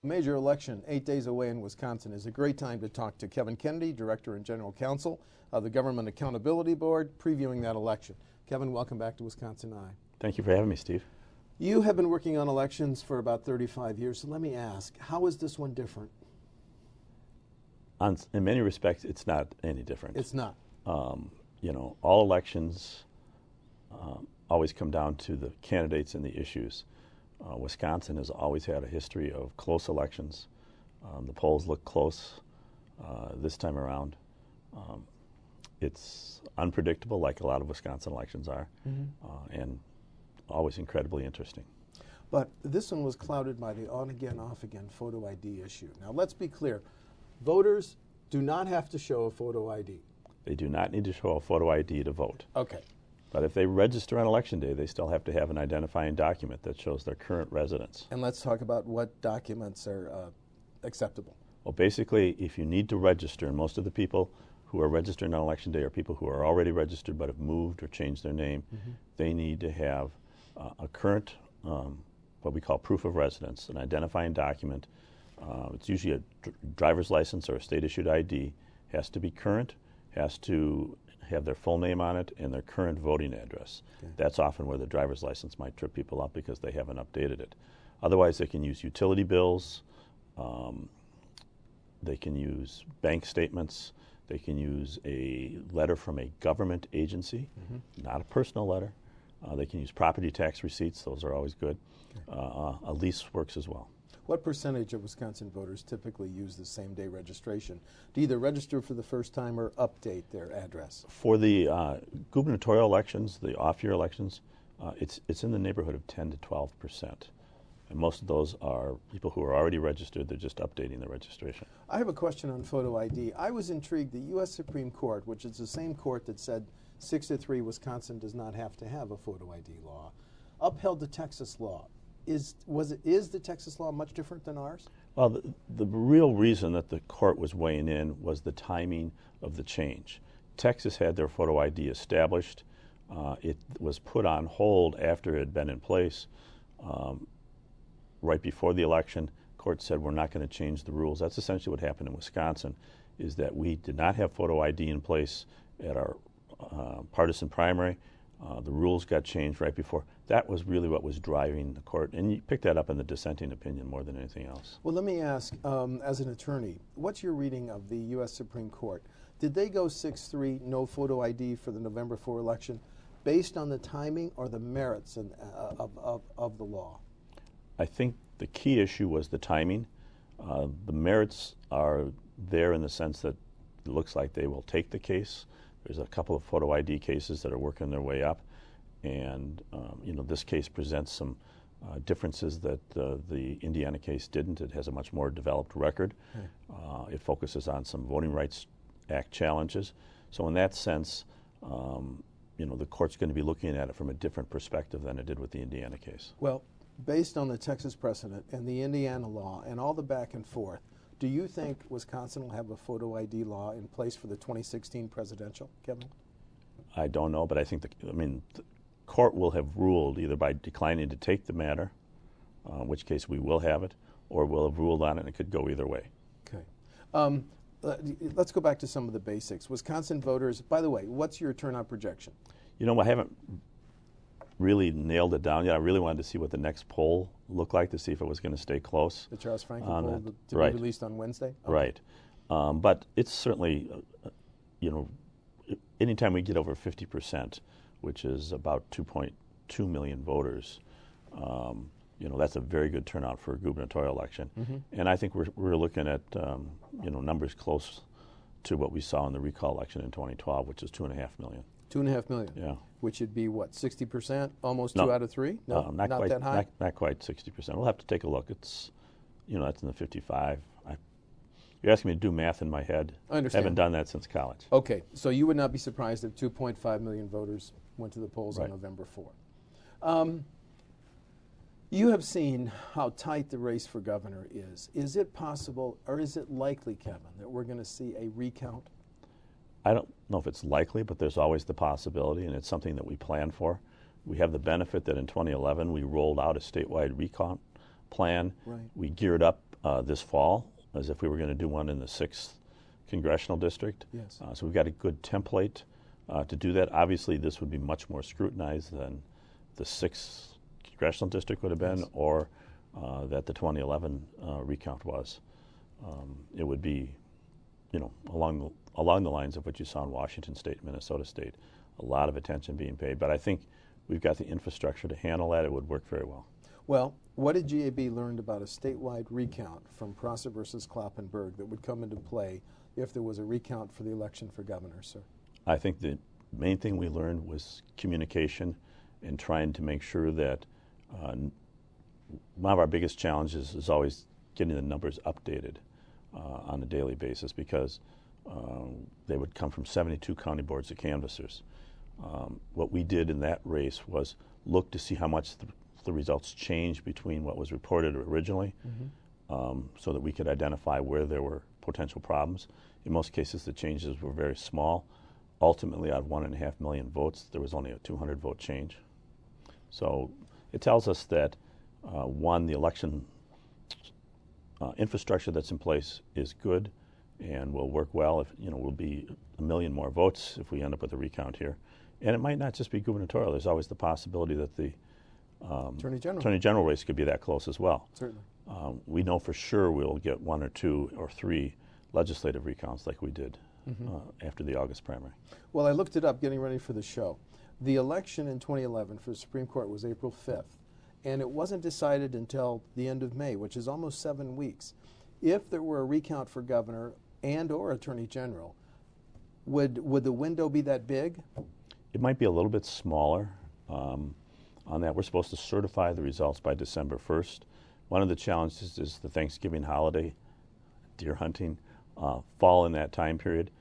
major election 8 days away in Wisconsin is a great time to talk to Kevin Kennedy, Director and General Counsel of the Government Accountability Board, previewing that election. Kevin, welcome back to Wisconsin Eye. Thank you for having me, Steve. You have been working on elections for about 35 years, so let me ask, how is this one different? In many respects, it's not any different. It's not. You know, all elections always come down to the candidates and the issues. Wisconsin has always had a history of close elections. The polls look close this time around. It's unpredictable, like a lot of Wisconsin elections are, and always incredibly interesting. But this one was clouded by the on-again, off-again photo ID issue. Now, let's be clear. Voters do not have to show a photo ID. They do not need to show a photo ID to vote. Okay. But if they register on Election Day, they still have to have an identifying document that shows their current residence. And let's talk about what documents are acceptable. Well, basically, if you need to register, and most of the people who are registering on Election Day are people who are already registered but have moved or changed their name, they need to have a current, what we call proof of residence, an identifying document. It's usually a driver's license or a state-issued ID, has to be current, has to have their full name on it and their current voting address. Okay. That's often where the driver's license might trip people up because they haven't updated it. Otherwise, they can use utility bills, they can use bank statements, they can use a letter from a government agency, not a personal letter. They can use property tax receipts, those are always good. Okay. A lease works as well. What percentage of Wisconsin voters typically use the same-day registration to either register for the first time or update their address? For the gubernatorial elections, the off-year elections, it's in the neighborhood of 10 to 12%. And most of those are people who are already registered, they're just updating their registration. I have a question on photo ID. I was intrigued, the U.S. Supreme Court, which is the same court that said 6-3 Wisconsin does not have to have a photo ID law, upheld the Texas law. Is the Texas law much different than ours? Well, the real reason that the court was weighing in was the timing of the change. Texas had their photo ID established. It was put on hold after it had been in place. Right before the election, court said we're not going to change the rules. That's essentially what happened in Wisconsin, is that we did not have photo ID in place at our partisan primary. The rules got changed right before. That was really what was driving the court. And you pick that up in the dissenting opinion more than anything else. Well, let me ask, as an attorney, what's your reading of the U.S. Supreme Court? Did they go 6-3, no photo ID for the November 4 election, based on the timing or the merits of the law? I think the key issue was the timing. The merits are there in the sense that it looks like they will take the case. There's a couple of photo ID cases that are working their way up, and you know, this case presents some differences that the Indiana case didn't. It has a much more developed record. It focuses on some Voting Rights Act challenges. So in that sense, you know, the court's going to be looking at it from a different perspective than it did with the Indiana case. Well, based on the Texas precedent and the Indiana law and all the back and forth, do you think Wisconsin will have a photo ID law in place for the 2016 presidential, Kevin? I don't know, but I think the court will have ruled either by declining to take the matter, in which case we will have it, or will have ruled on it, and it could go either way. Okay. Let's go back to some of the basics. Wisconsin voters, by the way, what's your turnout projection? You know, I haven't really nailed it down yet. I really wanted to see what the next poll looked like to see if it was going to stay close. The Charles Franklin poll to be released on Wednesday? Okay. Right. But it's certainly, you know, anytime we get over 50%, which is about 2.2 million voters, you know, that's a very good turnout for a gubernatorial election. And I think we're looking at, you know, numbers close to what we saw in the recall election in 2012, which is 2.5 million. 2.5 million? Yeah. Which would be what, 60%? Almost no, 2 out of 3? No, not quite, that high? Not quite 60%. We'll have to take a look. It's, you know, that's in the 55. You're asking me to do math in my head. I understand. I haven't done that since college. Okay, so you would not be surprised if 2.5 million voters went to the polls right. on November 4. You have seen how tight the race for governor is. Is it possible, or is it likely, Kevin, that we're going to see a recount? I don't know if it's likely, but there's always the possibility, and it's something that we plan for. We have the benefit that in 2011 we rolled out a statewide recount plan. Right. We geared up this fall as if we were going to do one in the 6th Congressional District. Yes. So we've got a good template to do that. Obviously, this would be much more scrutinized than the 6th Congressional District would have been, Yes. or that the 2011 recount was. It would be, along the lines of what you saw in Washington State, Minnesota State, a lot of attention being paid. But I think we've got the infrastructure to handle that. It would work very well. Well, what did GAB learn about a statewide recount from Prosser versus Kloppenburg that would come into play if there was a recount for the election for governor, sir? I think the main thing we learned was communication and trying to make sure that one of our biggest challenges is always getting the numbers updated on a daily basis, because they would come from 72 county boards of canvassers. What we did in that race was look to see how much the results changed between what was reported originally, so that we could identify where there were potential problems. In most cases, the changes were very small. Ultimately, out of 1.5 million votes, there was only a 200 vote change. So it tells us that, one, the election infrastructure that's in place is good and will work well. If will be 1 million more votes if we end up with a recount here. And it might not just be gubernatorial. There's always the possibility that the Attorney General race could be that close as well. Certainly. We know for sure we'll get 1 or 2 or 3 legislative recounts like we did after the August primary. Well, I looked it up getting ready for the show. The election in 2011 for the Supreme Court was April 5th, and it wasn't decided until the end of May, which is almost 7 weeks. If there were a recount for governor and or attorney general, would the window be that big? It might be a little bit smaller. On that, we're supposed to certify the results by December 1st. One of the challenges is the Thanksgiving holiday, deer hunting, fall in that time period.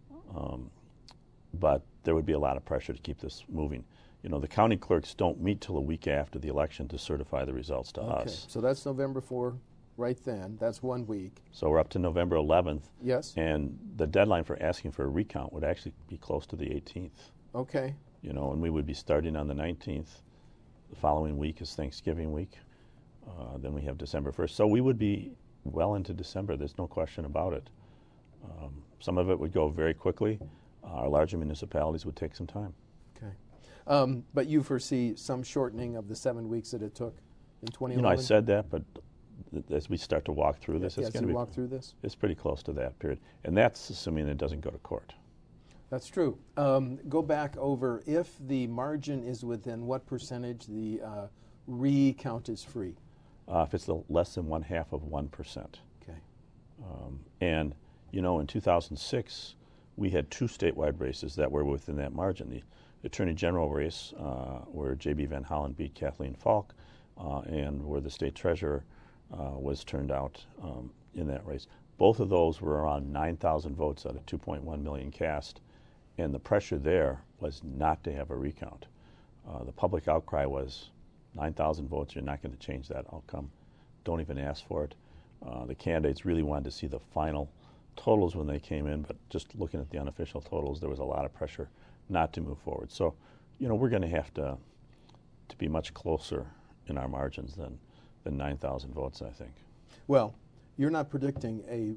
But there would be a lot of pressure to keep this moving. The county clerks don't meet till a week after the election to certify the results to us. So that's November 4 right then. That's 1 week. So we're up to November 11th. Yes. And the deadline for asking for a recount would actually be close to the 18th. Okay. And we would be starting on the 19th. The following week is Thanksgiving week. Then we have December 1st. So we would be well into December. There's no question about it. Some of it would go very quickly. Our larger municipalities would take some time. Okay. But you foresee some shortening of the 7 weeks that it took in 2011? I said that, but as we start to walk through this, it's going to be walk through this? It's pretty close to that period. And that's assuming it doesn't go to court. That's true. Go back over, if the margin is within what percentage the recount is free? If it's less than 0.5%. Okay. And, in 2006, we had 2 statewide races that were within that margin. The Attorney General race, where J.B. Van Hollen beat Kathleen Falk, and where the state treasurer was turned out in that race. Both of those were around 9,000 votes out of 2.1 million cast. And the pressure there was not to have a recount. The public outcry was 9,000 votes, you're not going to change that outcome. Don't even ask for it. The candidates really wanted to see the final totals when they came in, but just looking at the unofficial totals, there was a lot of pressure not to move forward. So, we're going to have to be much closer in our margins than 9,000 votes, I think. Well, you're not predicting a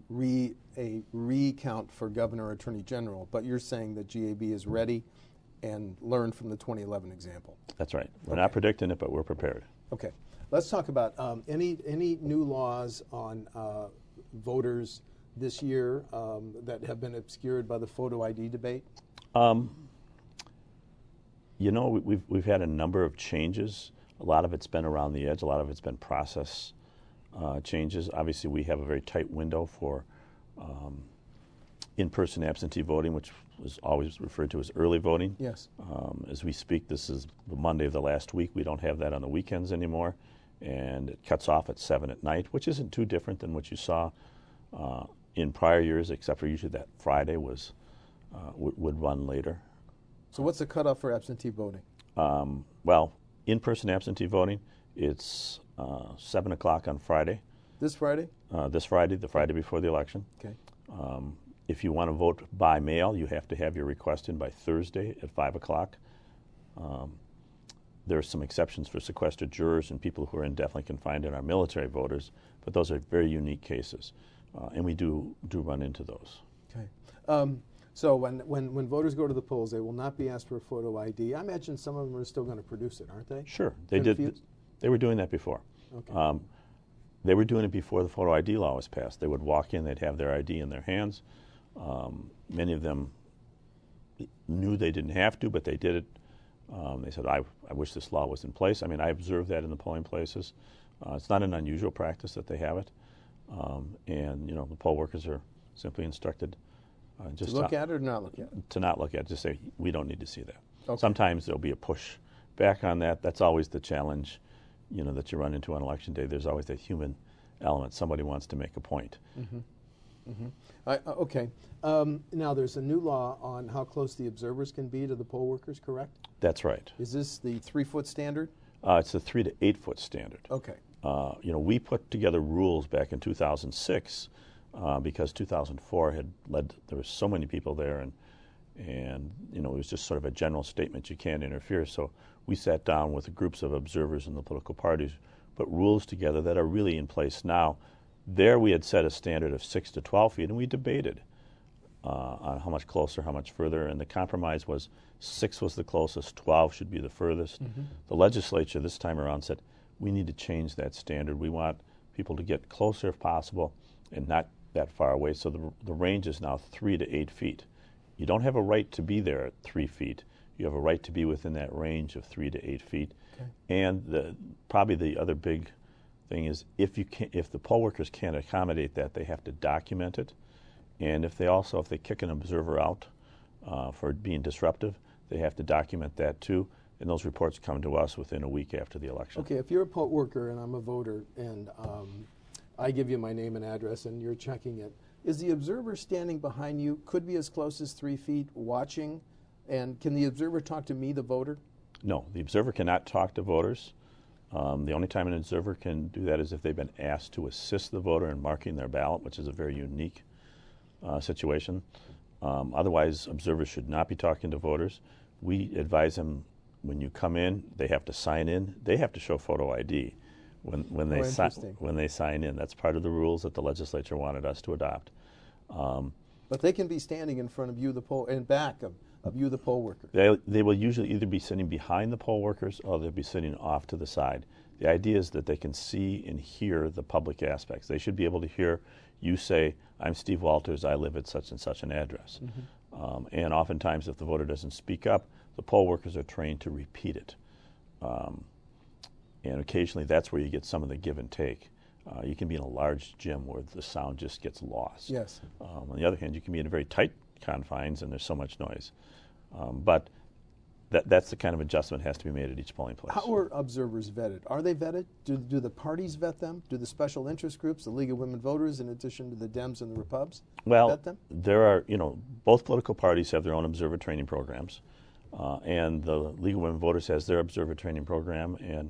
recount for governor or attorney general, but you're saying that GAB is ready and learned from the 2011 example. That's right. We're not predicting it, but we're prepared. Okay. Let's talk about any new laws on voters this year that have been obscured by the photo ID debate. We've had a number of changes. A lot of it's been around the edge. A lot of it's been process changes. Obviously, we have a very tight window for in-person absentee voting, which was always referred to as early voting. Yes. As we speak, this is the Monday of the last week. We don't have that on the weekends anymore, and it cuts off at 7 at night, which isn't too different than what you saw in prior years, except for usually that Friday would run later. So what's the cutoff for absentee voting? Well, in-person absentee voting, it's 7 o'clock on Friday. This Friday? This Friday, the Friday before the election. Okay. If you want to vote by mail, you have to have your request in by Thursday at 5 o'clock. There are some exceptions for sequestered jurors and people who are indefinitely confined and are military voters, but those are very unique cases, and we do run into those. Okay. So when voters go to the polls, they will not be asked for a photo ID. I imagine some of them are still going to produce it, aren't they? Sure, they did. They were doing that before. Okay. They were doing it before the photo ID law was passed. They would walk in, they'd have their ID in their hands. Many of them knew they didn't have to, but they did it. They said, I wish this law was in place. I mean, I observed that in the polling places. It's not an unusual practice that they have it. And, you know, the poll workers are simply instructed just to look at it or not look at it? To not look at it, just say, we don't need to see that. Okay. Sometimes there'll be a push back on that. That's always the challenge, you know, that you run into on election day. There's always that human element. Somebody wants to make a point. Mm-hmm. Mm-hmm. Okay. Now, there's a new law on how close the observers can be to the poll workers, correct? That's right. Is this the 3-foot standard? It's the 3 to 8 foot standard. Okay. You know, we put together rules back in 2006 because 2004 had led, there were so many people there, and you know, it was just sort of a general statement, you can't interfere. So we sat down with groups of observers in the political parties, put rules together that are really in place now. There we had set a standard of 6 to 12 feet, and we debated on how much closer, how much further, and the compromise was 6 was the closest, 12 should be the furthest. Mm-hmm. The legislature this time around said, we need to change that standard. We want people to get closer if possible and not that far away. So the range is now 3 to 8 feet. You don't have a right to be there at 3 feet. You have a right to be within that range of 3 to 8 feet. Okay. And probably the other big thing is if the poll workers can't accommodate that, they have to document it. And if they kick an observer out for being disruptive, they have to document that too. And those reports come to us within a week after the election. Okay, if you're a poll worker and I'm a voter and I give you my name and address and you're checking it, is the observer standing behind you, could be as close as 3 feet, watching? And can the observer talk to me, the voter? No, the observer cannot talk to voters. The only time an observer can do that is if they've been asked to assist the voter in marking their ballot, which is a very unique situation. Otherwise, observers should not be talking to voters. We advise them when you come in, they have to sign in. They have to show photo ID when they sign in. That's part of the rules that the legislature wanted us to adopt. But they can be standing in front of you, the poll, and back of you, the poll worker. They will usually either be sitting behind the poll workers or they'll be sitting off to the side. The idea is that they can see and hear the public aspects. They should be able to hear you say, I'm Steve Walters, I live at such and such an address. Mm-hmm. And oftentimes if the voter doesn't speak up, the poll workers are trained to repeat it. And occasionally that's where you get some of the give and take. You can be in a large gym where the sound just gets lost. Yes. On the other hand, you can be in very tight confines and there's so much noise. But that's the kind of adjustment that has to be made at each polling place. How are observers vetted? Are they vetted? Do the parties vet them? Do the special interest groups, the League of Women Voters, in addition to the Dems and the Repubs, vet them? There are, both political parties have their own observer training programs. And the League of Women Voters has their observer training program, and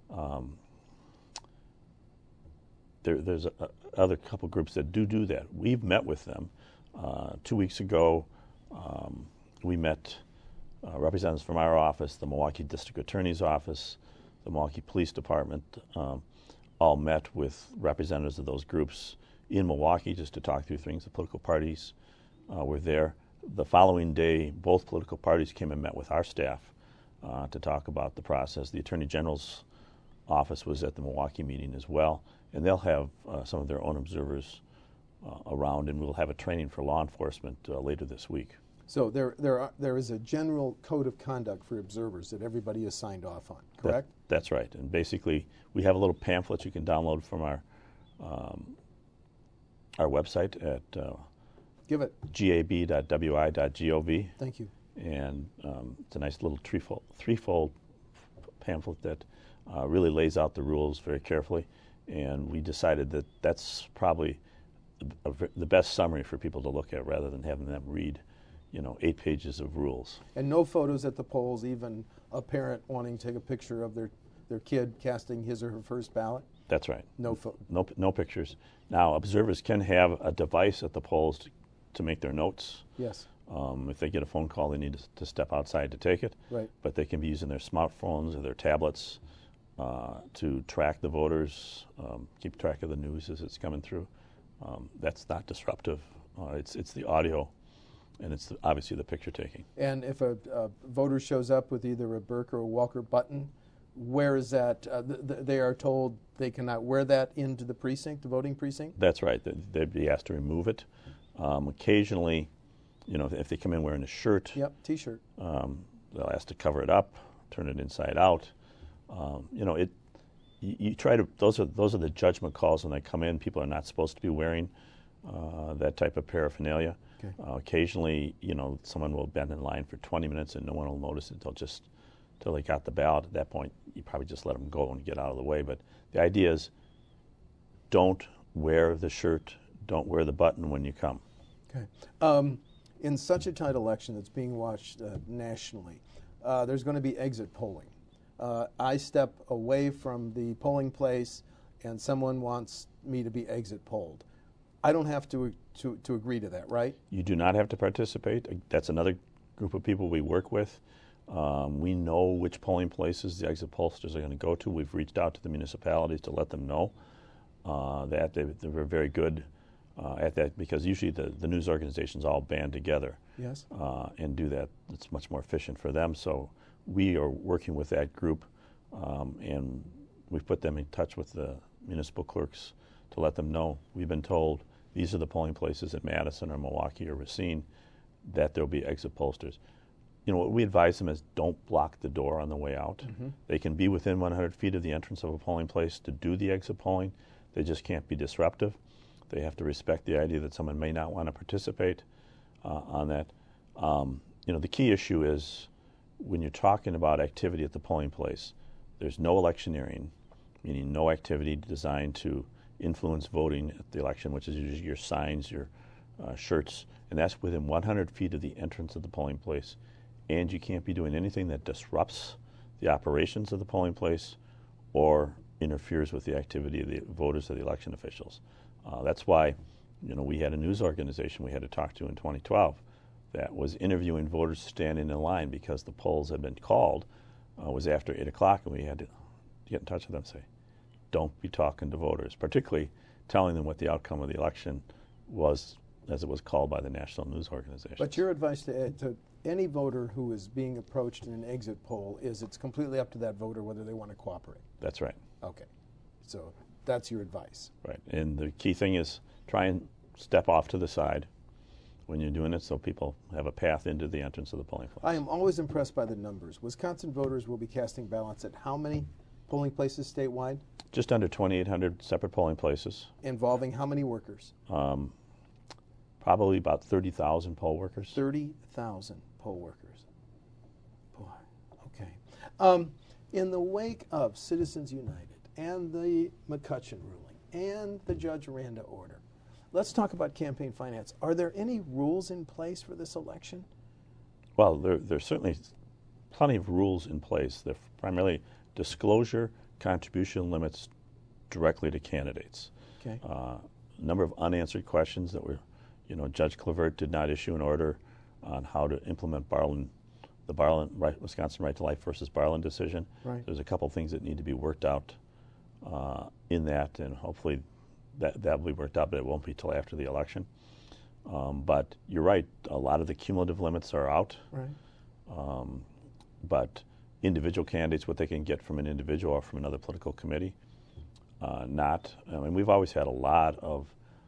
there's other couple groups that do that. We've met with them. 2 weeks ago, we met representatives from our office, the Milwaukee District Attorney's Office, the Milwaukee Police Department, all met with representatives of those groups in Milwaukee just to talk through things. The political parties were there. The following day, both political parties came and met with our staff to talk about the process. The Attorney General's office was at the Milwaukee meeting as well, and they'll have some of their own observers around, and we'll have a training for law enforcement later this week. So there is a general code of conduct for observers that everybody is signed off on, correct? That's right, and basically we have a little pamphlet you can download from our website at Give it. gab.wi.gov. Thank you. And it's a nice little threefold pamphlet that really lays out the rules very carefully. And we decided that that's probably the best summary for people to look at rather than having them read, 8 pages of rules. And no photos at the polls, even a parent wanting to take a picture of their kid casting his or her first ballot? That's right. No pictures. Now, observers can have a device at the polls to make their notes. Yes. If they get a phone call, they need to step outside to take it. Right. But they can be using their smartphones or their tablets to track the voters, keep track of the news as it's coming through. That's not disruptive. It's the audio, and it's obviously the picture taking. And if a voter shows up with either a Burke or a Walker button, where is that? They are told they cannot wear that into the precinct, the voting precinct? That's right. They'd be asked to remove it. Occasionally, if they come in wearing a shirt, yep, T-shirt, they'll ask to cover it up, turn it inside out. You try to. Those are the judgment calls when they come in. People are not supposed to be wearing that type of paraphernalia. Okay. Occasionally, someone will bend in line for 20 minutes and no one will notice it until they got the ballot. At that point, you probably just let them go and get out of the way. But the idea is, don't wear the shirt, don't wear the button when you come. Okay. In such a tight election that's being watched nationally, there's going to be exit polling. I step away from the polling place and someone wants me to be exit polled. I don't have to agree to that, right? You do not have to participate. That's another group of people we work with. We know which polling places the exit pollsters are going to go to. We've reached out to the municipalities to let them know that they were very good at that, because usually the news organizations all band together. Yes. And do that. It's much more efficient for them. So we are working with that group, and we've put them in touch with the municipal clerks to let them know. We've been told these are the polling places in Madison or Milwaukee or Racine that there'll be exit pollsters. What we advise them is don't block the door on the way out. Mm-hmm. They can be within 100 feet of the entrance of a polling place to do the exit polling. They just can't be disruptive. They have to respect the idea that someone may not want to participate on that. The key issue is when you're talking about activity at the polling place, there's no electioneering, meaning no activity designed to influence voting at the election, which is usually your signs, your shirts, and that's within 100 feet of the entrance of the polling place. And you can't be doing anything that disrupts the operations of the polling place or interferes with the activity of the voters or the election officials. That's why, we had a news organization we had to talk to in 2012 that was interviewing voters standing in line because the polls had been called. Was after 8 o'clock, and we had to get in touch with them and say, don't be talking to voters, particularly telling them what the outcome of the election was as it was called by the national news organization. But your advice to any voter who is being approached in an exit poll is it's completely up to that voter whether they want to cooperate. That's right. Okay. So that's your advice. Right. And the key thing is try and step off to the side when you're doing it so people have a path into the entrance of the polling place. I am always impressed by the numbers. Wisconsin voters will be casting ballots at how many polling places statewide? Just under 2,800 separate polling places. Involving how many workers? Probably about 30,000 poll workers. 30,000 poll workers. Boy, okay. In the wake of Citizens United and the McCutcheon ruling and the Judge Randa order, let's talk about campaign finance. Are there any rules in place for this election? Well, there's certainly plenty of rules in place. They're primarily disclosure, contribution limits directly to candidates. Okay. A number of unanswered questions that were, Judge Clavert did not issue an order on how to implement the Wisconsin Right to Life versus Barlin decision. Right. There's a couple things that need to be worked out in that, and hopefully that will be worked out, but it won't be till after the election. But you're right, a lot of the cumulative limits are out. Right. But individual candidates, what they can get from an individual or from another political committee, not. I mean, we've always had a lot of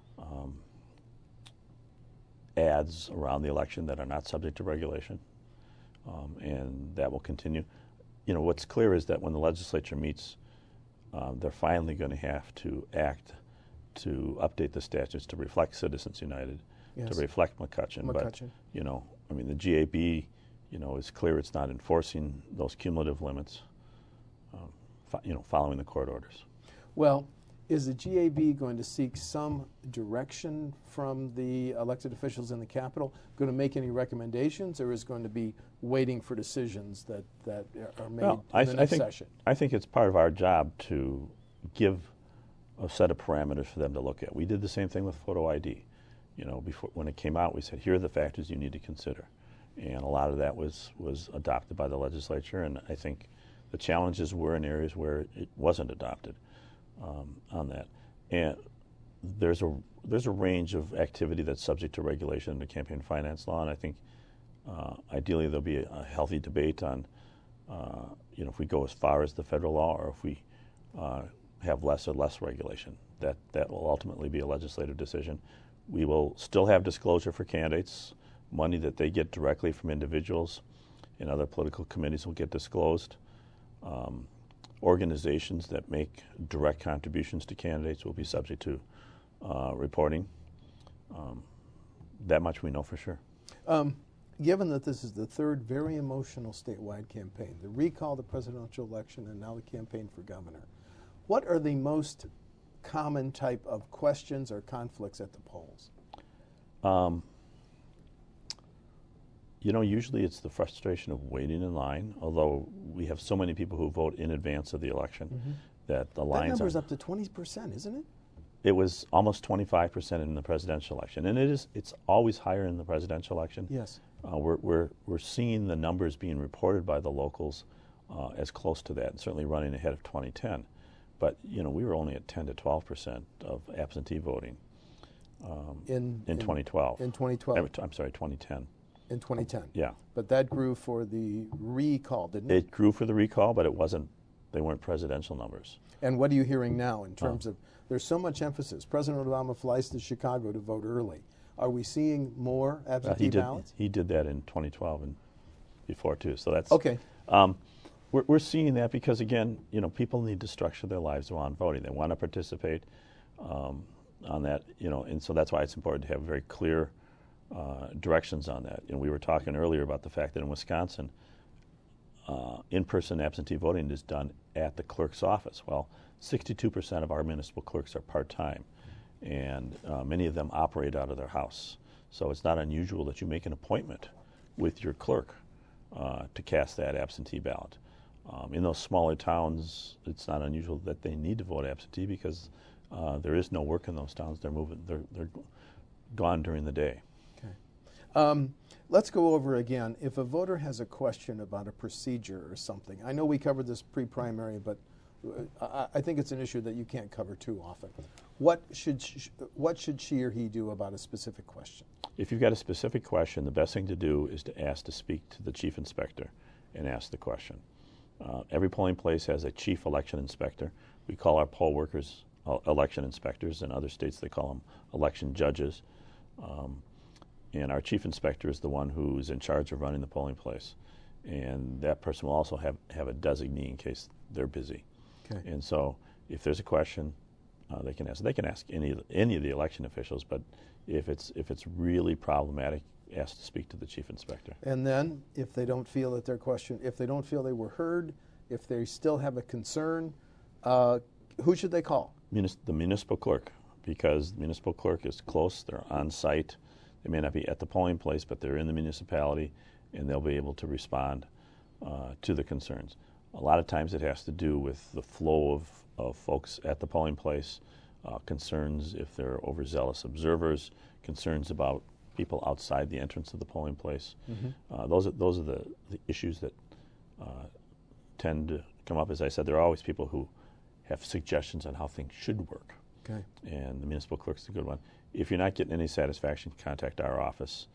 ads around the election that are not subject to regulation, and that will continue. What's clear is that when the legislature meets, they're finally going to have to act to update the statutes to reflect Citizens United, yes, to reflect McCutcheon. But, the GAB, is clear it's not enforcing those cumulative limits, following the court orders. Well, is the GAB going to seek some direction from the elected officials in the Capitol? Going to make any recommendations, or is going to be waiting for decisions that are made in the next session? I think it's part of our job to give a set of parameters for them to look at. We did the same thing with photo ID. before when it came out, we said, here are the factors you need to consider. And a lot of that was adopted by the legislature, and I think the challenges were in areas where it wasn't adopted on that. And there's a range of activity that's subject to regulation in the campaign finance law, and I think ideally there'll be a healthy debate on if we go as far as the federal law or if we have less or less regulation. That will ultimately be a legislative decision. We will still have disclosure for candidates. Money that they get directly from individuals and other political committees will get disclosed. Organizations that make direct contributions to candidates will be subject to reporting. That much we know for sure. Given that this is the third very emotional statewide campaign, the recall, the presidential election, and now the campaign for governor, what are the most common type of questions or conflicts at the polls? Usually it's the frustration of waiting in line, although we have so many people who vote in advance of the election that the lines... That number's up to 20%, isn't it? It was almost 25% in the presidential election, and it's always higher in the presidential election. Yes. We're seeing the numbers being reported by the locals as close to that, and certainly running ahead of 2010. But we were only at 10 to 12% of absentee voting in 2012. In 2012. I'm sorry, 2010. In 2010. Yeah. But that grew for the recall, didn't it? It grew for the recall, but they weren't presidential numbers. And what are you hearing now in terms of, there's so much emphasis. President Obama flies to Chicago to vote early. Are we seeing more absentee ballots? He did that in 2012 and before too. So that's okay. We're seeing that because again, people need to structure their lives around voting. They want to participate on that, and so that's why it's important to have very clear directions on that. We were talking earlier about the fact that in Wisconsin, in-person absentee voting is done at the clerk's office. Well, 62% of our municipal clerks are part-time, and many of them operate out of their house. So it's not unusual that you make an appointment with your clerk to cast that absentee ballot. In those smaller towns, it's not unusual that they need to vote absentee because there is no work in those towns. They're gone during the day. Okay. Let's go over again. If a voter has a question about a procedure or something, I know we covered this pre-primary, but I think it's an issue that you can't cover too often. What should she or he do about a specific question? If you've got a specific question, the best thing to do is to ask to speak to the chief inspector and ask the question. Every polling place has a chief election inspector. We call our poll workers election inspectors. In other states, they call them election judges. And our chief inspector is the one who's in charge of running the polling place. And that person will also have a designee in case they're busy. Okay. And so if there's a question, they can ask. They can ask any of the election officials, but if it's really problematic, ask to speak to the chief inspector. And then if they don't feel that if they don't feel they were heard, if they still have a concern, who should they call? The municipal clerk, because the municipal clerk is close, they're on site. They may not be at the polling place, but they're in the municipality, and they'll be able to respond to the concerns. A lot of times it has to do with the flow of folks at the polling place, concerns if they're overzealous observers, concerns about people outside the entrance of the polling place. Mm-hmm. Those are the issues that tend to come up. As I said, there are always people who have suggestions on how things should work. Okay. And the municipal clerk's a good one. If you're not getting any satisfaction, contact our office,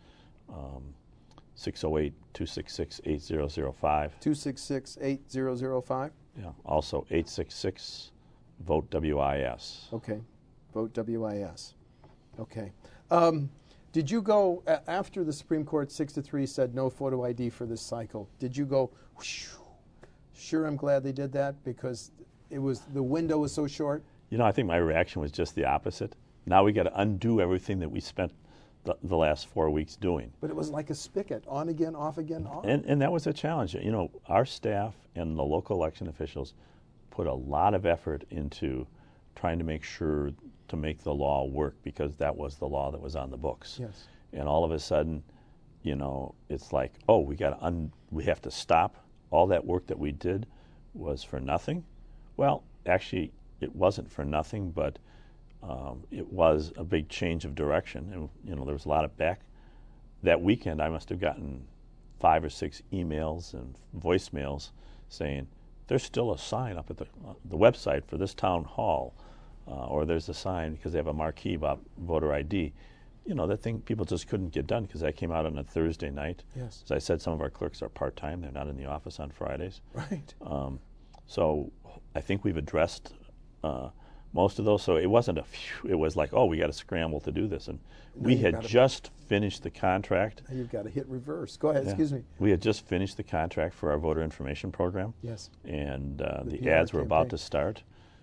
608-266-8005. 266-8005? Yeah. Also 866-VOTE-WIS. Okay. Vote WIS. Okay. Did you go, after the Supreme Court 6-3 said no photo ID for this cycle, did you go, whoosh, sure, I'm glad they did that because the window was so short? I think my reaction was just the opposite. Now we got to undo everything that we spent the last 4 weeks doing. But it was like a spigot, on again, off again, on. And that was a challenge. Our staff and the local election officials put a lot of effort into trying to make sure to make the law work because that was the law that was on the books. Yes. And all of a sudden, it's like, oh, we have to stop. All that work that we did was for nothing. Well, actually, it wasn't for nothing, but it was a big change of direction, and there was a lot of back. That weekend, I must have gotten 5 or 6 emails and voicemails saying there's still a sign up at the website for this town hall, or there's a sign because they have a marquee about voter ID. That thing people just couldn't get done because that came out on a Thursday night. Yes. As I said, some of our clerks are part-time. They're not in the office on Fridays. Right. So I think we've addressed most of those. So it wasn't it was like, oh, we got to scramble to do this. And we had just finished the contract. You've got to hit reverse. Go ahead, Yeah. excuse me. We had just finished the contract for our voter information program. Yes. And the PR ads were about campaign. to start.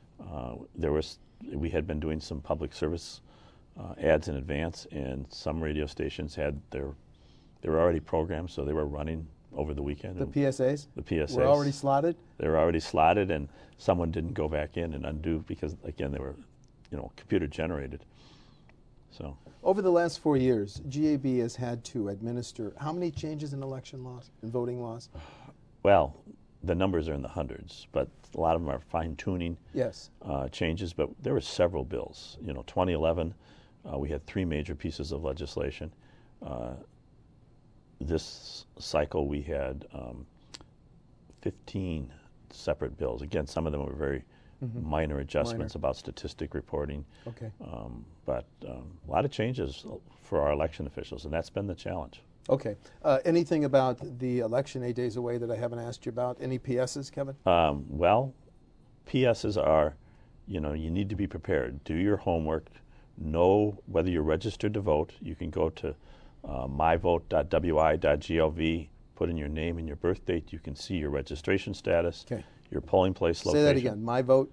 We had been doing some public service ads in advance, and some radio stations they were already programmed, so they were running over the weekend. The PSAs? The PSAs. Were already slotted? They were already slotted, and someone didn't go back in and undo because, again, they were, computer generated. So Over the last 4 years, GAB has had to administer how many changes in election laws, in voting laws? well, the numbers are in the hundreds, but a lot of them are fine-tuning Yes. changes. But there were several bills. 2011, we had 3 major pieces of legislation. This cycle, we had 15 separate bills. Again, some of them were very minor adjustments about statistic reporting. Okay. But a lot of changes for our election officials, and that's been the challenge. Okay. Anything about the election 8 days away that I haven't asked you about? Any PSs, Kevin? Well, PSs are, you need to be prepared. Do your homework. Know whether you're registered to vote. You can go to myvote.wi.gov, put in your name and your birth date. You can see your registration status, your polling place location. Say that again. My vote?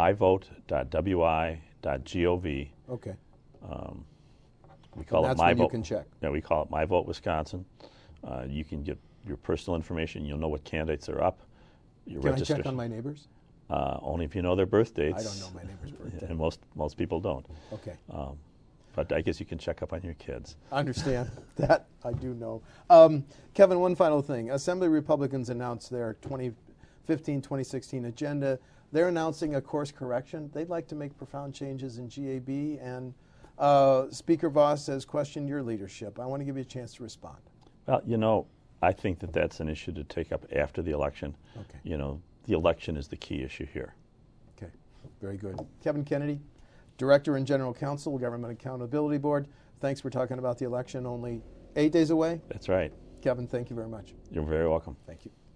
myvote.wi.gov. Okay. We call that's it My when Vote. you can check. Yeah, we call it My Vote Wisconsin. You can get your personal information. You'll know what candidates are up. Your Can I registration. check on my neighbors? Only if you know their birth dates. I don't know my neighbor's birthday. And most people don't. Okay. But I guess you can check up on your kids. I understand. That I do know. Kevin, one final thing. Assembly Republicans announced their 2015-2016 agenda. They're announcing a course correction. They'd like to make profound changes in GAB, and Speaker Voss has questioned your leadership. I want to give you a chance to respond. Well, I think that that's an issue to take up after the election. Okay. The election is the key issue here. Okay. Very good. Kevin Kennedy, Director and General Counsel, Government Accountability Board. Thanks for talking about the election only 8 days away. That's right. Kevin, thank you very much. You're very welcome. Thank you.